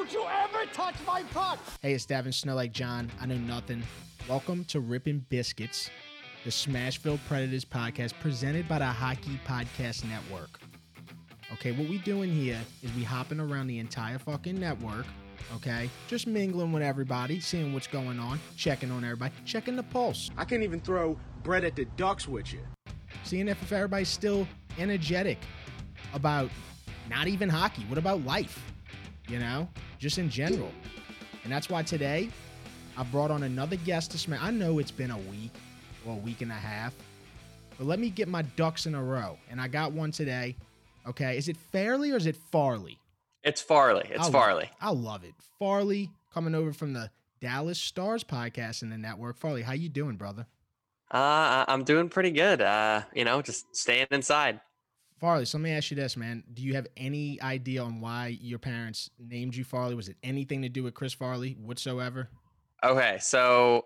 Don't you ever touch my puck! Hey, it's Davin Snow like John. I know nothing. Welcome to Rippin' Biscuits, the Smashville Predators podcast presented by the Hockey Podcast Network. Okay, what we doing here is we hopping around the entire fucking network, okay? Just mingling with everybody, seeing what's going on, checking on everybody, checking the pulse. I can't even throw bread at the ducks with you. Seeing if everybody's still energetic about not even hockey. What about life? You know, just in general. And that's why today I brought on another guest to Smash. I know it's been a week or a week and a half, but let me get my ducks in a row. And I got one today. Okay, is it Farley or is it Farley? It's Farley. It's Farley. I love it. Farley coming over from the Dallas Stars podcast in the network. Farley, how you doing, brother? I'm doing pretty good. Just staying inside. Farley, so let me ask you this, man. Do you have any idea on why your parents named you Farley? Was it anything to do with Chris Farley whatsoever? Okay, so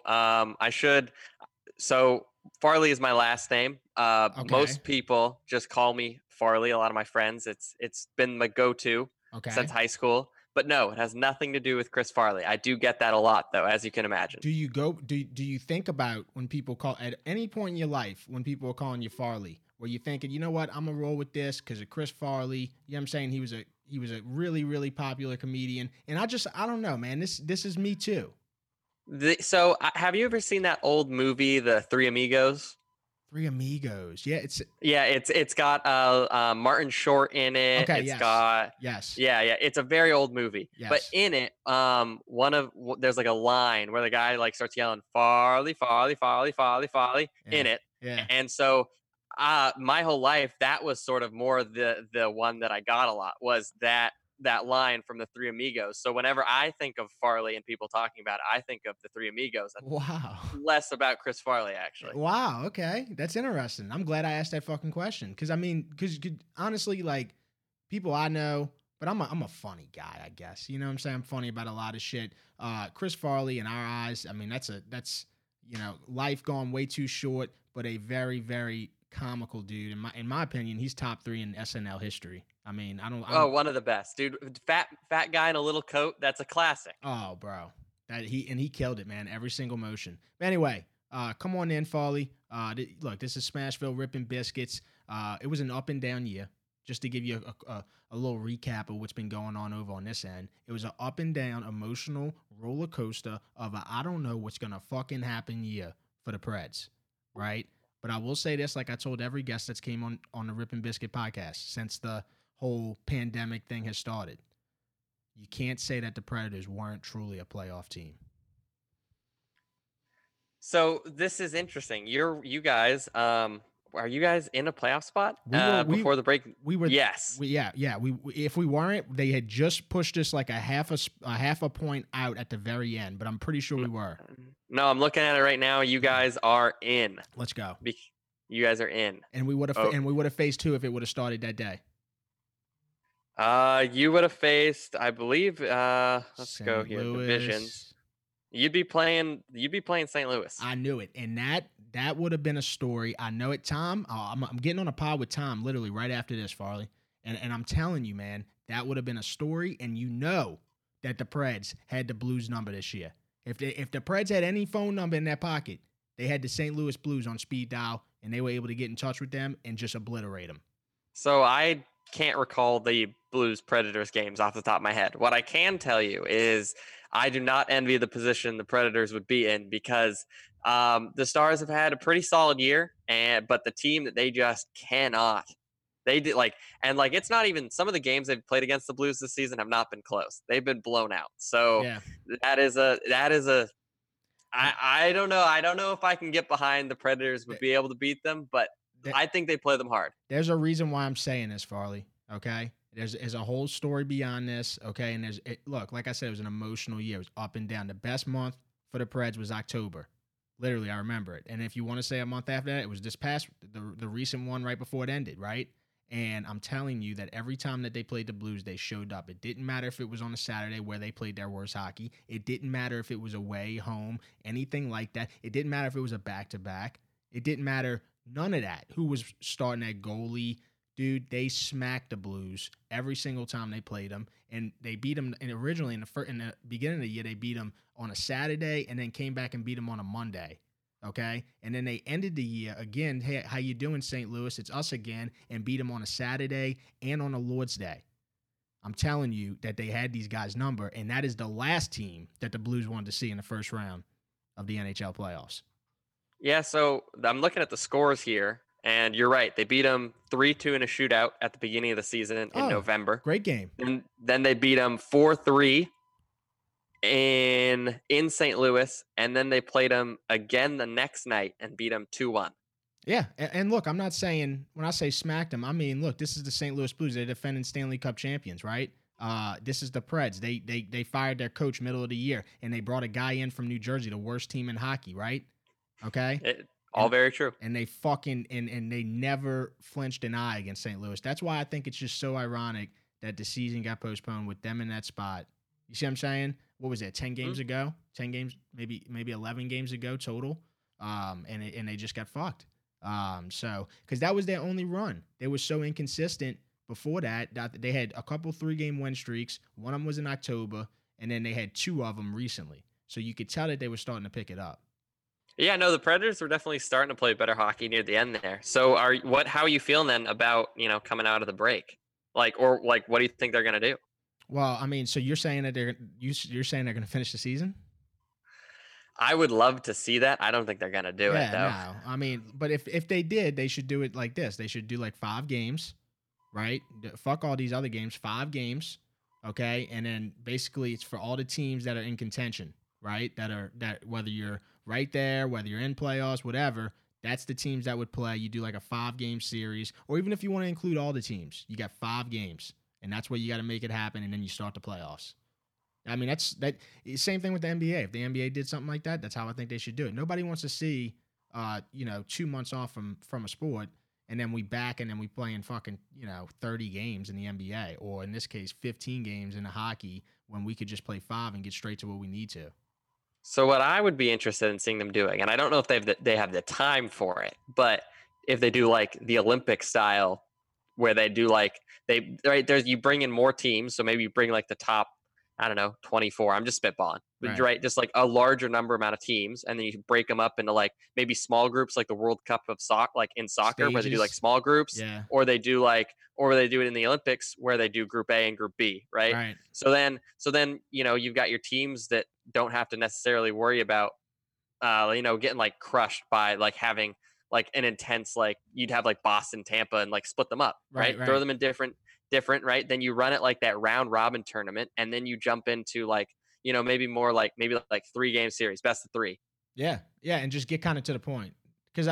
So Farley is my last name. Okay. Most people just call me Farley. A lot of my friends. It's been my go-to since high school. But no, it has nothing to do with Chris Farley. I do get that a lot, though, as you can imagine. Do you think about when people call at any point in your life when people are calling you Farley? Where you're thinking, you know what, I'm gonna roll with this because of Chris Farley. You know what I'm saying? He was a really, really popular comedian. And I don't know, man. This is me too. So have you ever seen that old movie, The Three Amigos? Three Amigos. Yeah, it's got Martin Short in it. Okay, Yes. Yeah. It's a very old movie. Yes. But in it, there's like a line where the guy like starts yelling Farley, Farley, Farley, Farley, Farley in it. Yeah. And so my whole life, that was sort of more the one that I got a lot was that line from The Three Amigos. So whenever I think of Farley and people talking about it, I think of The Three Amigos. Wow. Less about Chris Farley, actually. Wow. Okay. That's interesting. I'm glad I asked that fucking question. Because honestly, like, people I know, but I'm a funny guy, I guess. You know what I'm saying? I'm funny about a lot of shit. Chris Farley, in our eyes, I mean, that's life gone way too short, but a very, very comical dude. In my opinion, he's top 3 in SNL history. I mean, I don't one of the best, dude. Fat guy in a little coat. That's a classic. Oh, bro, he killed it, man. Every single motion. But anyway, come on in, Farley. Look, this is Smashville Rippin' Biscuits. It was an up and down year. Just to give you a little recap of what's been going on over on this end, it was an up and down emotional roller coaster of I don't know what's gonna fucking happen year for the Preds, right? But I will say this, like I told every guest that's came on the Rippin' Biscuit podcast since the whole pandemic thing has started. You can't say that the Predators weren't truly a playoff team. So this is interesting. You guys, are you guys in a playoff spot before the break? We were. Yes. If we weren't, they had just pushed us like a half a point out at the very end. But I'm pretty sure we were. No, I'm looking at it right now. You guys are in. Let's go. You guys are in. And we would have faced 2 if it would have started that day. You would have faced, I believe. Let's St. go here. Louis. Divisions. You'd be playing St. Louis. I knew it, and that would have been a story. I know it, Tom. I'm getting on a pod with Tom literally right after this, Farley, and I'm telling you, man, that would have been a story. And you know that the Preds had the Blues number this year. If the Preds had any phone number in their pocket, they had the St. Louis Blues on speed dial, and they were able to get in touch with them and just obliterate them. So I can't recall the Blues Predators games off the top of my head. What I can tell you is I do not envy the position the Predators would be in because the Stars have had a pretty solid year, but the team that they just cannot. They did it's not even some of the games they've played against the Blues this season have not been close. They've been blown out. So that is a I don't know. I don't know if I can get behind the Predators would be able to beat them, but I think they play them hard. There's a reason why I'm saying this, Farley. Okay, there's a whole story beyond this. Okay, and look, like I said, it was an emotional year. It was up and down. The best month for the Preds was October. Literally, I remember it. And if you want to say a month after that, it was this past the recent one right before it ended, right? And I'm telling you that every time that they played the Blues, they showed up. It didn't matter if it was on a Saturday where they played their worst hockey. It didn't matter if it was away, home, anything like that. It didn't matter if it was a back-to-back. It didn't matter. None of that. Who was starting at goalie? dude, they smacked the Blues every single time they played them, and they beat them. And originally in the beginning of the year, they beat them on a Saturday, and then came back and beat them on a Monday. Okay, and then they ended the year again. Hey, how you doing, St. Louis? It's us again, and beat them on a Saturday and on a Lord's Day. I'm telling you that they had these guys' number, and that is the last team that the Blues wanted to see in the first round of the NHL playoffs. Yeah, so I'm looking at the scores here, and you're right. They beat them 3-2 in a shootout at the beginning of the season in November. Great game. And then they beat them 4-3 in St. Louis, and then they played them again the next night and beat them 2-1. Yeah, and look, I'm not saying, when I say smacked them, I mean, look, this is the St. Louis Blues. They're defending Stanley Cup champions, right? This is the Preds. They fired their coach middle of the year, and they brought a guy in from New Jersey, the worst team in hockey, right? Okay? Very true. And they fucking, and they never flinched an eye against St. Louis. That's why I think it's just so ironic that the season got postponed with them in that spot. You see what I'm saying? What was it, 10 games ago? 10 games, maybe 11 games ago total. And they just got fucked. So, because that was their only run. They were so inconsistent before that they had a couple 3-game win streaks. One of them was in October, and then they had 2 of them recently. So you could tell that they were starting to pick it up. Yeah, no, the Predators were definitely starting to play better hockey near the end there. So how are you feeling then about, coming out of the break? What do you think they're going to do? Well, I mean, so you're saying that you're saying they're going to finish the season? I would love to see that. I don't think they're going to do it, though. No. I mean, but if they did, they should do it like this. They should do like 5 games, right? Fuck all these other games, 5 games, okay? And then basically it's for all the teams that are in contention, right? That whether you're right there, whether you're in playoffs, whatever, that's the teams that would play. You do like a 5-game series, or even if you want to include all the teams, you got 5 games, and that's where you got to make it happen, and then you start the playoffs. I mean, that's same thing with the NBA. If the NBA did something like that, that's how I think they should do it. Nobody wants to see, 2 months off from a sport, and then we back and then we play in fucking, 30 games in the NBA, or in this case, 15 games in the hockey, when we could just play 5 and get straight to what we need to. So what I would be interested in seeing them doing, and I don't know if they have the time for it, but if they do like the Olympic style, where they do you bring in more teams, so maybe you bring like the top, I don't know, 24. I'm just spitballing, right? Just like a larger amount of teams, and then you break them up into like maybe small groups, like the World Cup of soccer, like in soccer, where they do like small groups, yeah. or they do it in the Olympics, where they do Group A and Group B, right? Right. So then you've got your teams that don't have to necessarily worry about, getting like crushed by like having like an intense, like you'd have like Boston, Tampa, and like split them up, right? Throw them in different, right? Then you run it like that round robin tournament, and then you jump into like, maybe 3-game series, best of 3. Yeah. Yeah. And just get kind of to the point. Because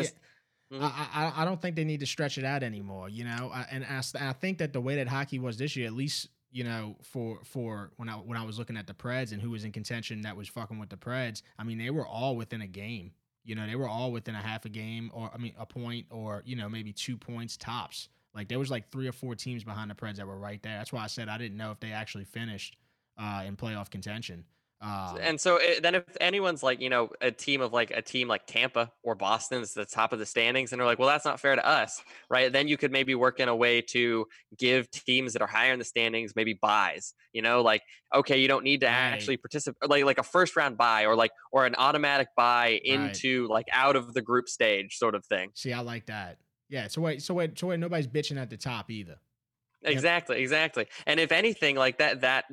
I don't think they need to stretch it out anymore, I think that the way that hockey was this year, at least, for when I was looking at the Preds and who was in contention that was fucking with the Preds, I mean, they were all within a game. They were all within a half a game, or a point, or maybe 2 points tops. Like there was like 3 or 4 teams behind the Preds that were right there. That's why I said I didn't know if they actually finished in playoff contention. And so then if anyone's like, a team like Tampa or Boston is the top of the standings, and they're like, well, that's not fair to us, right? Then you could maybe work in a way to give teams that are higher in the standings maybe buys, like, okay, you don't need to actually participate, like a first round buy, or an automatic buy into like out of the group stage sort of thing. See, I like that. Yeah. So wait, nobody's bitching at the top either. Exactly. And if anything like that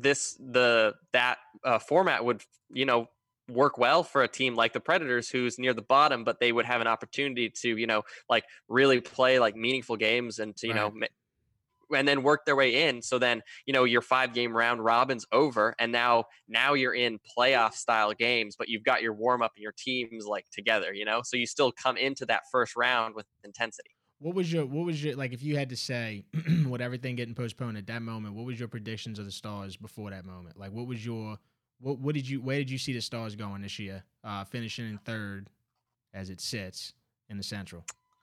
format would work well for a team like the Predators, who's near the bottom, but they would have an opportunity to really play like meaningful games and to and then work their way in. So then your 5-game round robin's over, and now you're in playoff style games, but you've got your warm up and your teams like together, so you still come into that first round with intensity. What was your like, if you had to say with everything getting postponed at that moment, what was your predictions of the Stars before that moment? Like, where did you see the Stars going this year, finishing in 3rd as it sits in the Central?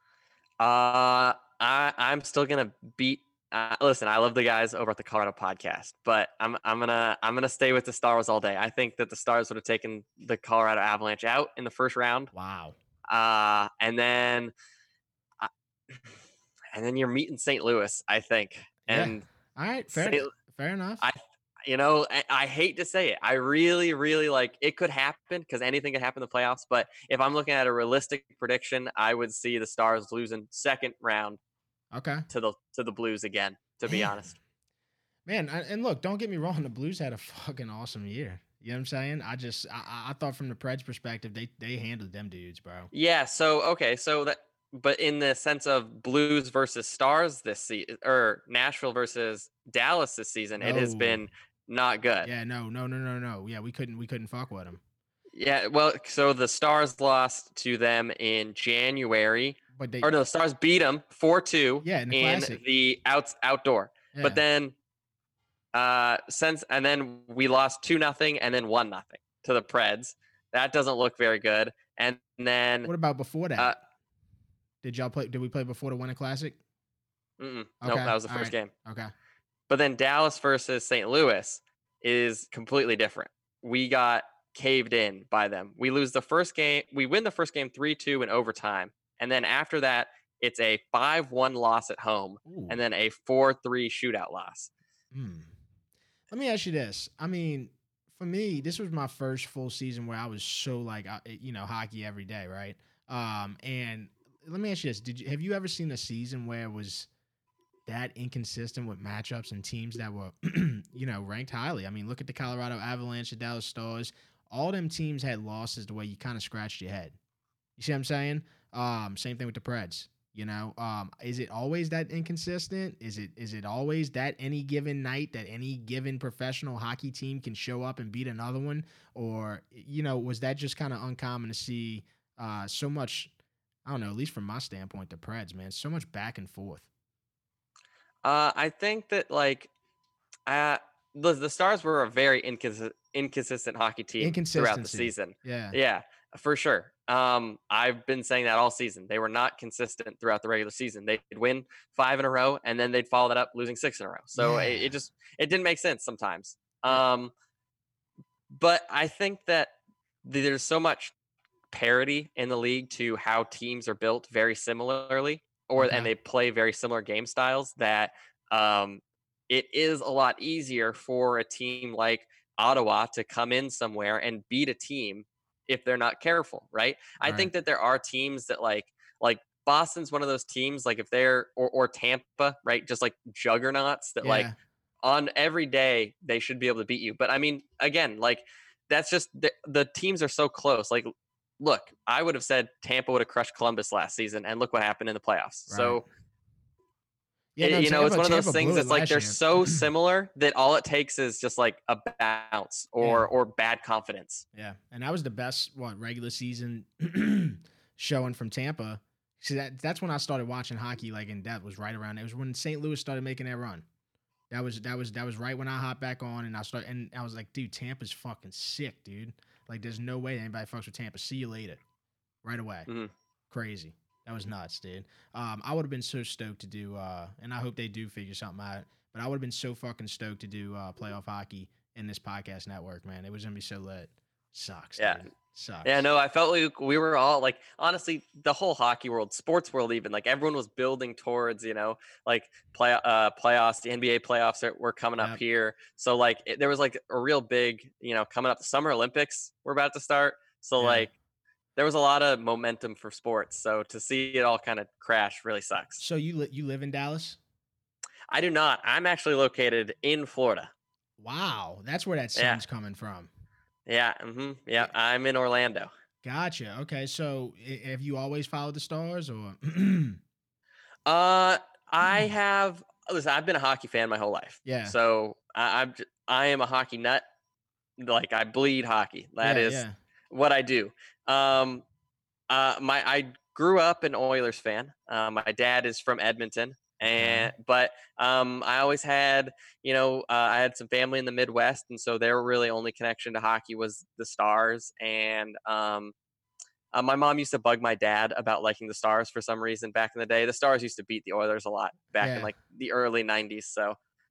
I'm still gonna beat. Listen, I love the guys over at the Colorado Podcast, but I'm gonna stay with the Stars all day. I think that the Stars would have taken the Colorado Avalanche out in the first round. Wow. And then and then you're meeting St. Louis, I think. Yeah. And All right. St. Fair enough. I hate to say it. I really, really like it could happen because anything could happen in the playoffs. But if I'm looking at a realistic prediction, I would see the Stars losing second round Okay. to the Blues again, to be honest. Man, and look, don't get me wrong, the Blues had a fucking awesome year. You know what I'm saying? I thought from the Preds perspective, they handled them dudes, bro. Yeah, but in the sense of Blues versus Stars this season, or Nashville versus Dallas this season, it has been not good. Yeah, no. Yeah, we couldn't fuck with them. Yeah, well, so the Stars lost to them in January. The Stars beat them 4-2 in the outdoor. Yeah. But then and then we lost 2-0 and then 1-0 to the Preds. That doesn't look very good. And then what about before that? Did we play before the Winter Classic? Okay. No, that was the first game. Okay. But then Dallas versus St. Louis is completely different. We got caved in by them. We lose the first game. We win the first game 3-2 in overtime. And then after that, it's a 5-1 loss at home. Ooh. And then a 4-3 shootout loss. Let me ask you this. I mean, for me, this was my first full season where I was so like, hockey every day, right? And let me ask you this: have you ever seen a season where it was that inconsistent with matchups and teams that were, ranked highly? I mean, look at the Colorado Avalanche, the Dallas Stars. All them teams had losses the way you kind of scratched your head. You see what I'm saying? Same thing with the Preds. Is it always that inconsistent? Is it always that any given night that any given professional hockey team can show up and beat another one? Or, was that just kind of uncommon to see so much, I don't know, at least from my standpoint, the Preds, man, so much back and forth? I think that the Stars were a very inconsistent hockey team throughout the season. Yeah, for sure. I've been saying that all season. They were not consistent throughout the regular season. They'd win 5 in a row, and then they'd follow that up losing 6 in a row. So it didn't make sense sometimes. But I think that there's so much parity in the league to how teams are built very similarly, and they play very similar game styles that it is a lot easier for a team like Ottawa to come in somewhere and beat a team if they're not careful, right? I think that there are teams that like Boston's one of those teams, like if they're or Tampa, right? Just like juggernauts that like on every day they should be able to beat you. But I mean, again, like that's just the teams are so close. Like, look, I would have said Tampa would have crushed Columbus last season, and look what happened in the playoffs. Right. So it's one of those things that's like they're so similar that all it takes is just like a bounce or bad confidence. Yeah, and that was the best regular season showing from Tampa. See, that's when I started watching hockey like in depth. Was right around. It was when St. Louis started making that run. That was right when I hopped back on and I was like, dude, Tampa's fucking sick, dude. Like, there's no way anybody fucks with Tampa. See you later, right away. Mm-hmm. Crazy. That was nuts, dude. I would have been so stoked to do, and I hope they do figure something out, but I would have been so fucking stoked to do playoff hockey in this podcast network, man. It was going to be so lit. Sucks, dude. Sucks. Yeah, no, I felt like we were all, like, honestly, the whole hockey world, sports world even, like, everyone was building towards, like, playoffs, the NBA playoffs were coming up here. So, like, there was, like, a real big, coming up, the Summer Olympics were about to start. So, like, there was a lot of momentum for sports, so to see it all kind of crash really sucks. So you live in Dallas? I do not. I'm actually located in Florida. Wow, that's where that sun's coming from. Yeah, yeah. I'm in Orlando. Gotcha. Okay, so have you always followed the Stars, or? I have. Listen, I've been a hockey fan my whole life. Yeah. So I am a hockey nut. Like I bleed hockey. That is what I do. I grew up an Oilers fan. My dad is from Edmonton, but I always had, I had some family in the Midwest, and so their really only connection to hockey was the Stars. And my mom used to bug my dad about liking the Stars for some reason back in the day. The Stars used to beat the Oilers a lot back in like the early 90s. So,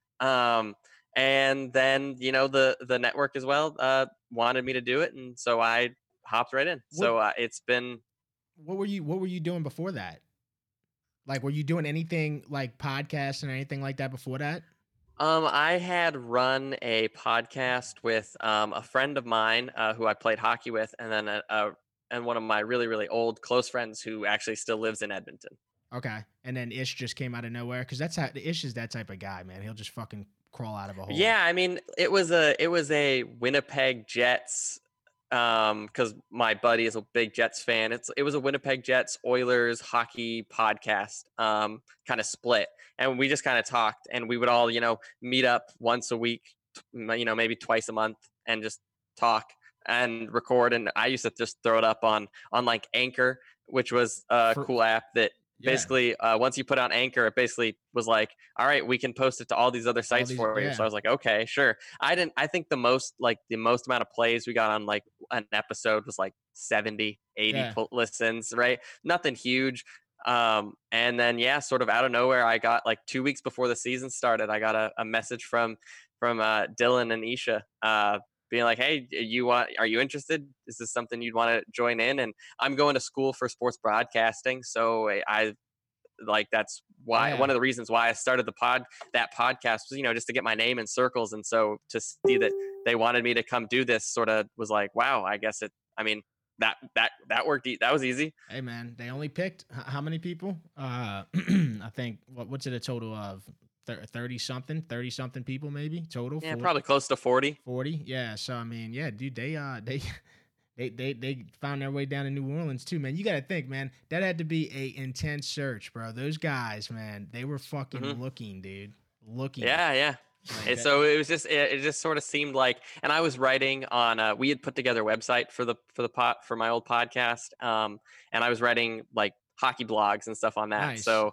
and then the network as well wanted me to do it, and so I hopped right in. So it's been. What were you doing before that? Like, were you doing anything like podcasts and anything like that before that? I had run a podcast with a friend of mine who I played hockey with, and then and one of my really really old close friends who actually still lives in Edmonton. Okay. And then Ish just came out of nowhere because that's how Ish is that type of guy, man. He'll just fucking crawl out of a hole. Yeah, I mean, it was a Winnipeg Jets because my buddy is a big Jets fan. It was a Winnipeg Jets Oilers hockey podcast kind of split, and we just kind of talked, and we would all meet up once a week, maybe twice a month, and just talk and record. And I used to just throw it up on like Anchor, which was a cool app that Yeah. basically once you put on Anchor, it basically was like, all right, we can post it to all these other sites for you. yeah. So I was like, okay, sure. I think the most amount of plays we got on like an episode was like 70 80 Yeah. listens, right? Nothing huge. And then sort of out of nowhere, I got like 2 weeks before the season started, I got a message from Dylan and Isha being like, hey, are you interested? Is this something you'd want to join in? And I'm going to school for sports broadcasting, so I like that's why Yeah. one of the reasons why I started that podcast was just to get my name in circles. And so to see that they wanted me to come do this sort of was like, wow, I guess that worked. That was easy. Hey, man, they only picked how many people? I think what's it a total of 30 something people maybe total. Yeah, 40? probably close to 40. 40. Yeah. So I mean, yeah, dude, they found their way down to New Orleans too, man. You got to think, man, that had to be a intense search, bro. Those guys, man, they were fucking looking, dude, looking. Yeah. Like And so it was just it just sort of seemed like, and I was writing on we had put together a website for my old podcast, and I was writing like hockey blogs and stuff on that. Nice. So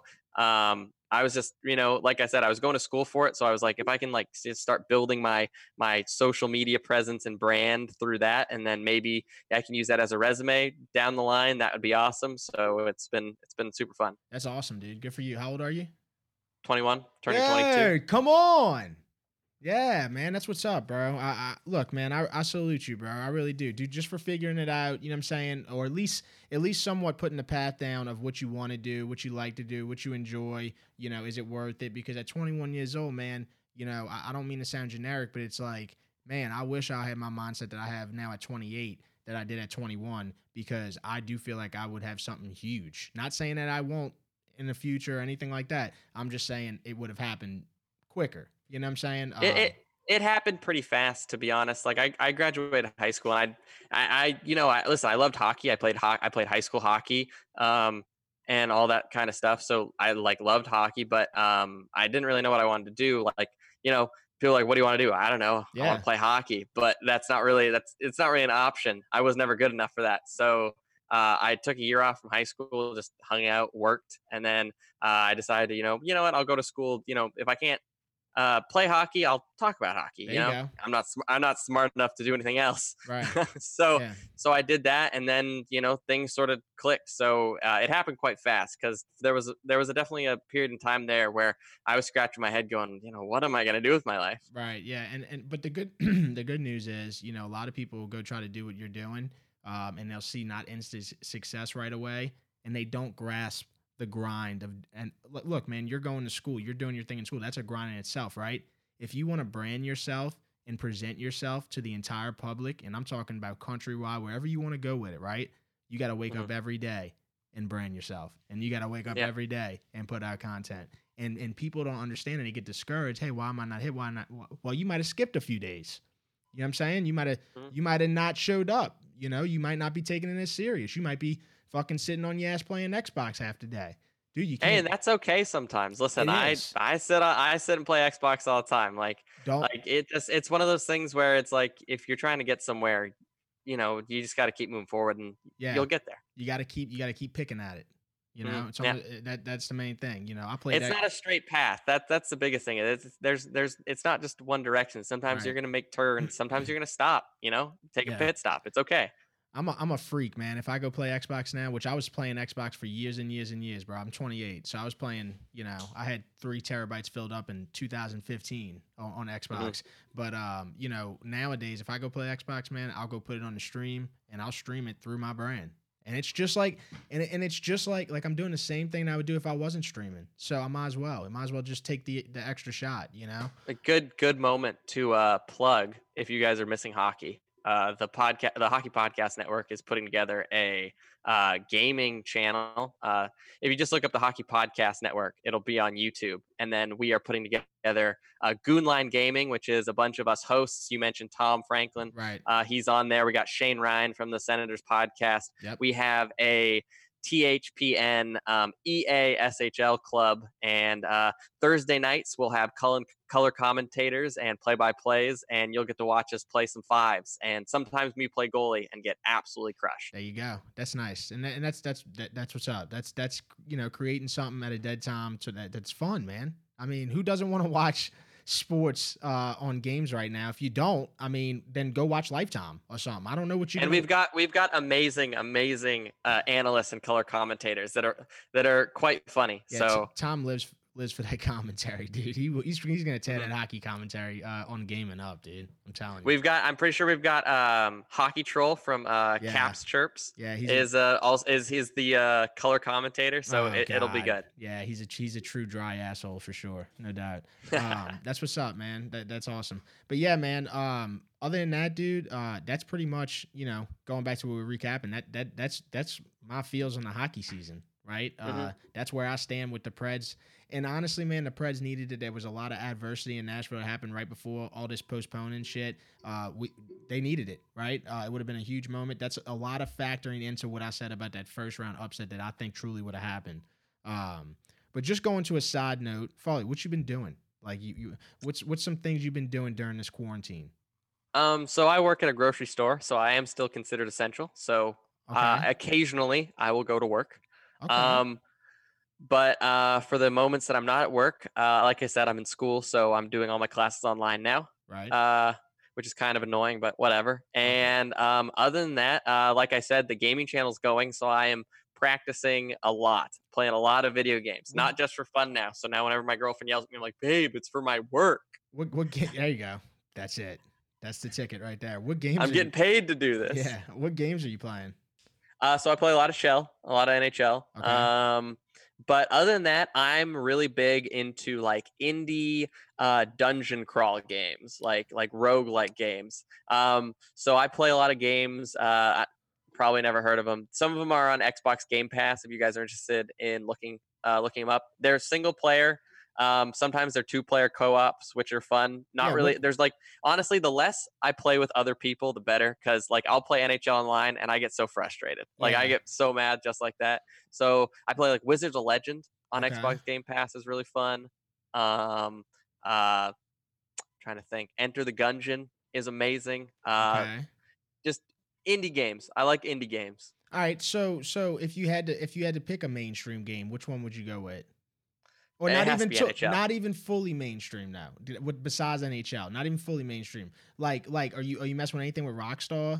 I was just like I said, I was going to school for it, so I was like, if I can like just start building my social media presence and brand through that, and then maybe I can use that as a resume down the line, that would be awesome. So it's been super fun. That's awesome, dude. Good for you. How old are you? 21, turning Hey, 22. come on. Yeah, man, that's what's up, bro. I look, man, I salute you, bro. I really do, dude. Just for figuring it out, you know what I'm saying, or at least somewhat putting the path down of what you want to do, what you like to do, what you enjoy. Is it worth it? Because at 21 years old, man, I don't mean to sound generic, but it's like, man, I wish I had my mindset that I have now at 28 that I did at 21, because I do feel like I would have something huge. Not saying that I won't in the future or anything like that. I'm just saying it would have happened quicker. You know what I'm saying? It happened pretty fast, to be honest. Like I graduated high school, and I listen, I loved hockey. I played high school hockey, and all that kind of stuff. So I like loved hockey, but I didn't really know what I wanted to do. Like people are like, what do you want to do? I don't know. I want to play hockey, but it's not really an option. I was never good enough for that. So I took a year off from high school, just hung out, worked, and then I decided, you know what, I'll go to school. If I can't play hockey, I'll talk about hockey. There you go. I'm not smart enough to do anything else. Right. So Yeah. so I did that, and then things sort of clicked. So it happened quite fast, because there was definitely a period in time there where I was scratching my head, going, what am I gonna do with my life? Right. Yeah. And but the good the good news is, a lot of people will go try to do what you're doing, and they'll see not instant success right away, and they don't grasp the grind of. And look, man, you're going to school, you're doing your thing in school. That's a grind in itself, right? If you want to brand yourself and present yourself to the entire public, and I'm talking about countrywide, wherever you want to go with it, right? You got to wake up every day and brand yourself, and you got to wake up every day and put out content. And people don't understand, and they get discouraged. Hey, why am I not hit? Why not? Well, you might have skipped a few days. You know what I'm saying? You might have not showed up. You might not be taking it as serious. You might be fucking sitting on your ass playing Xbox half the day. Dude, you can't. Hey, and that's okay sometimes. Listen, I sit and play Xbox all the time. It's one of those things where it's like, if you're trying to get somewhere, you just got to keep moving forward, and you'll get there. You got to keep picking at it. It's that's the main thing. I played. It's not a straight path. That's the biggest thing. It's not just one direction. Sometimes you're gonna make turns. Sometimes you're gonna stop. Take a pit stop. It's okay. I'm a freak, man. If I go play Xbox now, which I was playing Xbox for years and years and years, bro. I'm 28, so I was playing. I had 3 terabytes filled up in 2015 on Xbox. But nowadays, if I go play Xbox, man, I'll go put it on the stream, and I'll stream it through my brand. And it's just like, and it's just like I'm doing the same thing I would do if I wasn't streaming. So I might as well just take the extra shot, you know? A good moment to plug if you guys are missing hockey. The Hockey Podcast Network is putting together a gaming channel. If you just look up the Hockey Podcast Network, it'll be on YouTube. And then we are putting together Goonline Gaming, which is a bunch of us hosts. You mentioned Tom Franklin. Right. He's on there. We got Shane Ryan from the Senators Podcast. Yep. We have a THPN EA SHL club, and Thursday nights we'll have color commentators and play-by-plays, and you'll get to watch us play some fives, and sometimes we play goalie and get absolutely crushed. There you go. That's nice, and that's what's up. That's creating something at a dead time, so that's fun, man. I mean, who doesn't want to watch sports on games right now? If you don't, I mean, then go watch Lifetime or something. I don't know what you. And we've got amazing analysts and color commentators that are quite funny. Yeah, so Tom lives for that commentary, dude. He's gonna tear that hockey commentary on Gaming up, dude. I'm telling you. I'm pretty sure we've got Hockey Troll from Caps Chirps. Yeah, he's the color commentator, so it'll be good. Yeah, he's a true dry asshole for sure, no doubt. That's what's up, man. That's awesome. But yeah, man. Other than that, dude, that's pretty much, going back to what we're recapping. That's my feels on the hockey season, right? That's where I stand with the Preds. And honestly, man, the Preds needed it. There was a lot of adversity in Nashville that happened right before all this postponing shit. They needed it, right? It would have been a huge moment. That's a lot of factoring into what I said about that first round upset that I think truly would have happened. But just going to a side note, Folly, what you been doing? Like what's some things you've been doing during this quarantine? So I work at a grocery store, so I am still considered essential. So occasionally I will go to work. Okay. But for the moments that I'm not at work, like I said, I'm in school, so I'm doing all my classes online now. Right. Which is kind of annoying, but whatever. And other than that, like I said, the gaming channel's going, so I am practicing a lot, playing a lot of video games, not just for fun now. So now whenever my girlfriend yells at me, I'm like, babe, it's for my work. What game? There you go. That's it. That's the ticket right there. What games? I'm getting paid to do this. Yeah. What games are you playing? So I play a lot of Shell, a lot of NHL. Okay. But other than that, I'm really big into like indie dungeon crawl games, like roguelike games. So I play a lot of games. Probably never heard of them. Some of them are on Xbox Game Pass if you guys are interested in looking them up. They're single player. Sometimes they're 2-player co-ops, which are fun. Not really. There's honestly, the less I play with other people, the better. Because I'll play NHL online and I get so frustrated. I get so mad just like that. So I play Wizards of Legend on Xbox Game Pass is really fun. Trying to think. Enter the Gungeon is amazing. Just indie games. I like indie games. All right. So if you had to pick a mainstream game, which one would you go with? Or not even fully mainstream now. Besides NHL, not even fully mainstream. Like are you messing with anything with Rockstar?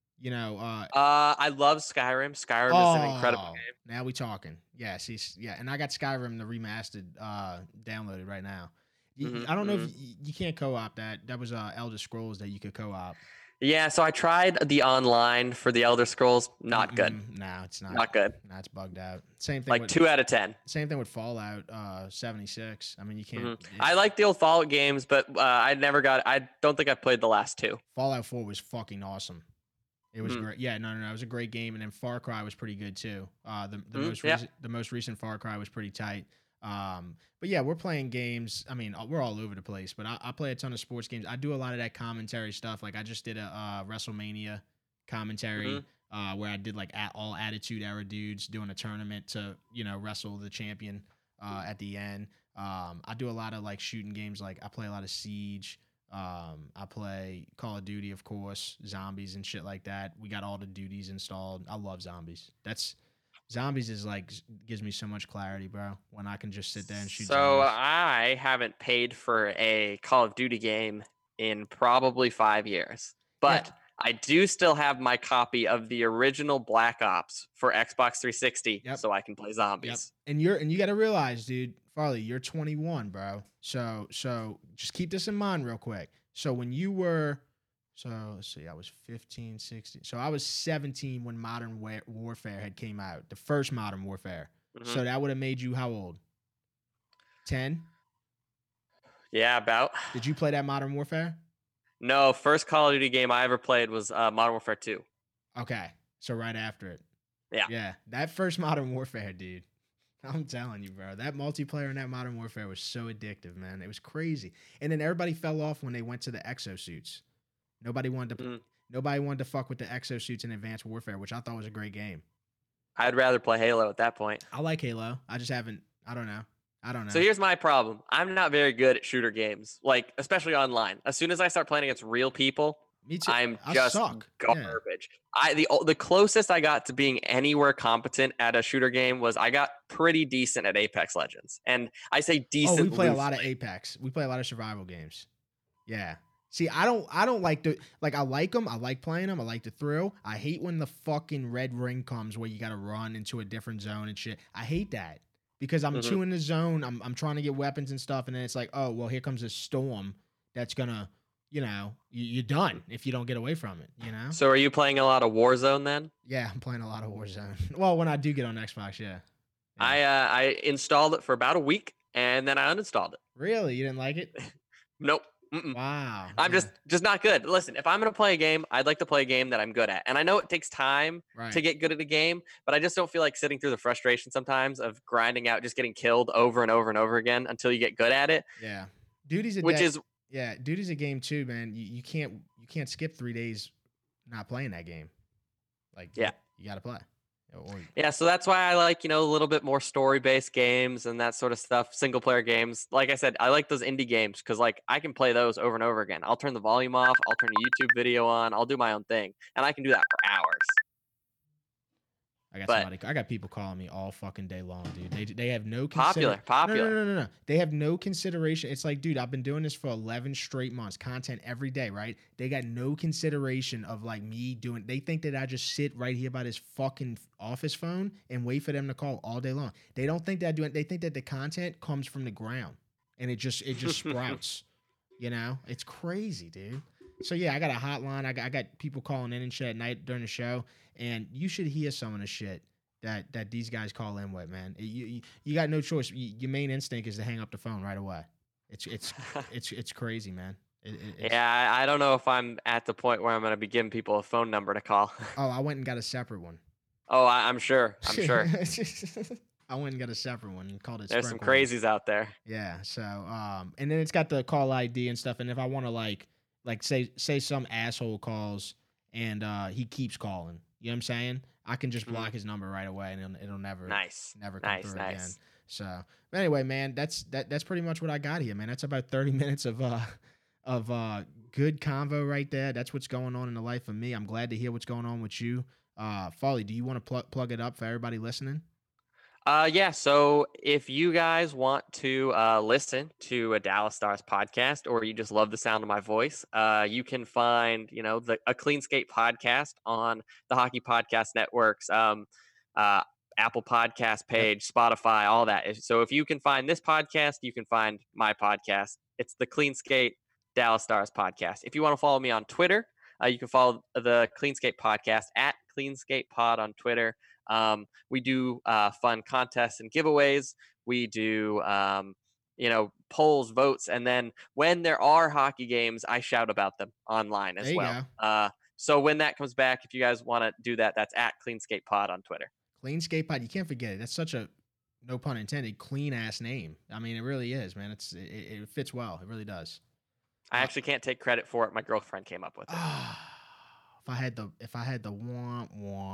I love Skyrim. Skyrim is an incredible game. Now we talking. Yeah, and I got Skyrim the remastered downloaded right now. I don't know if you can't co-op that. That was Elder Scrolls that you could co-op. Yeah, so I tried the online for the Elder Scrolls. Not good. No, it's not. Not good. No, it's bugged out. Same thing. 2 out of 10. Same thing with Fallout 76. I mean, you can't. I like the old Fallout games, but I don't think I played the last 2. Fallout 4 was fucking awesome. It was great. Yeah, no, it was a great game, and then Far Cry was pretty good too. The most recent Far Cry was pretty tight. But yeah, we're playing games. I mean, we're all over the place, but I play a ton of sports games. I do a lot of that commentary stuff. I just did a WrestleMania commentary where I did all Attitude Era dudes doing a tournament to wrestle the champion at the end. I do a lot of shooting games. I play a lot of Siege. I play Call of Duty, of course, zombies and shit like that. We got all the duties installed. I love zombies. Zombies is gives me so much clarity, bro, when I can just sit there and shoot So zombies. I haven't paid for a Call of Duty game in probably 5 years, but I do still have my copy of the original Black Ops for Xbox 360, so I can play zombies. Yep. And you got to realize, dude, Farley, you're 21, bro. So just keep this in mind real quick. So when you were So let's see, I was 15, 16. So I was 17 when Modern Warfare had came out, the first Modern Warfare. Mhm. So that would have made you how old? 10? Yeah, about. Did you play that Modern Warfare? No, first Call of Duty game I ever played was Modern Warfare 2. Okay, so right after it. Yeah. Yeah, that first Modern Warfare, dude. I'm telling you, bro. That multiplayer in that Modern Warfare was so addictive, man. It was crazy. And then everybody fell off when they went to the exosuits. Nobody wanted to fuck with the exosuits in Advanced Warfare, which I thought was a great game. I'd rather play Halo at that point. I like Halo. I just haven't. I don't know. So here's my problem. I'm not very good at shooter games, like especially online. As soon as I start playing against real people, Me too. I'm I just suck. Yeah. garbage. The closest I got to being anywhere competent at a shooter game was I got pretty decent at Apex Legends, and I say decent. Oh, we play a lot of loosely. Apex. We play a lot of survival games. Yeah. See, I don't like I like them. I like playing them. I like the thrill. I hate when the fucking red ring comes where you got to run into a different zone and shit. I hate that because I'm too in the zone. I'm trying to get weapons and stuff, and then it's like, oh well, here comes a storm that's gonna, you're done if you don't get away from it. So are you playing a lot of Warzone then? Yeah, I'm playing a lot of Warzone. Well, when I do get on Xbox, yeah. I installed it for about a week and then I uninstalled it. Really, you didn't like it? Nope. Mm-mm. Wow. I'm just not good. Listen, if I'm gonna play a game, I'd like to play a game that I'm good at, and I know it takes time right. to get good at a game, but I just don't feel like sitting through the frustration sometimes of grinding out, just getting killed over and over and over again until you get good at it. Yeah, duty's a game too, man. You can't skip 3 days not playing that game. Like you got to play. Yeah, so that's why I like, a little bit more story-based games and that sort of stuff, single-player games. Like I said, I like those indie games because, like, I can play those over and over again. I'll turn the volume off. I'll turn a YouTube video on. I'll do my own thing, and I can do that for hours. I got people calling me all fucking day long, dude. They have no consideration. Popular. No. They have no consideration. It's like, dude, I've been doing this for 11 straight months, content every day, right? They got no consideration of like me doing. They think that I just sit right here by this fucking office phone and wait for them to call all day long. They don't think that I do it. They think that the content comes from the ground and it just sprouts. It's crazy, dude. So yeah, I got a hotline. I got people calling in and shit at night during the show, and you should hear some of the shit that these guys call in with, man. You got no choice. Your main instinct is to hang up the phone right away. It's crazy, man. Yeah, I don't know if I'm at the point where I'm going to be giving people a phone number to call. Oh, I went and got a separate one. Oh, I'm sure. I went and got a separate one and called it. There's some crazies out there. Yeah. So, and then it's got the call ID and stuff. And if I want to like say some asshole calls and he keeps calling, you know what I'm saying? I can just block his number right away and it'll never come through again. So but anyway, man, that's pretty much what I got here, man. That's about 30 minutes of good convo right there. That's what's going on in the life of me. I'm glad to hear what's going on with you. Folly, do you want to plug it up for everybody listening? Yeah, so if you guys want to listen to a Dallas Stars podcast, or you just love the sound of my voice, you can find, a Clean Skate podcast on the Hockey Podcast Network's Apple Podcast page, Spotify, all that. So if you can find this podcast, you can find my podcast. It's the Clean Skate Dallas Stars podcast. If you want to follow me on Twitter, you can follow the Clean Skate podcast at Clean Skate Pod on Twitter. We do fun contests and giveaways. We do, polls, votes, and then when there are hockey games, I shout about them online as well. So when that comes back, if you guys want to do that, that's at Clean Skate Pod on Twitter. Clean Skate Pod, you can't forget it. That's such a, no pun intended, clean ass name. I mean, it really is, man. It fits well. It really does. I actually can't take credit for it. My girlfriend came up with it. If I had the wah.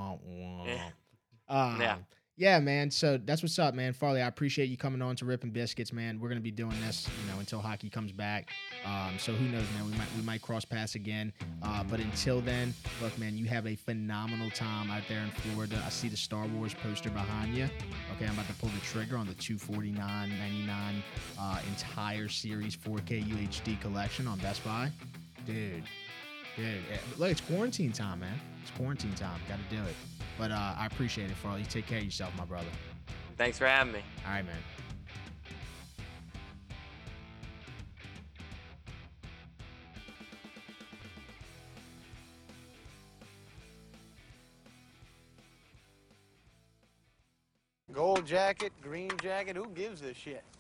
Yeah. Yeah, man. So that's what's up, man. Farley, I appreciate you coming on to Ripping Biscuits, man. We're gonna be doing this, until hockey comes back. So who knows, man? We might cross paths again. But until then, look, man, you have a phenomenal time out there in Florida. I see the Star Wars poster behind you. Okay, I'm about to pull the trigger on the $249.99 entire series 4K UHD collection on Best Buy, dude. Look, it's quarantine time, man. It's quarantine time. Got to do it. But I appreciate it, Farley. You take care of yourself, my brother. Thanks for having me. All right, man. Gold jacket, green jacket, who gives a shit?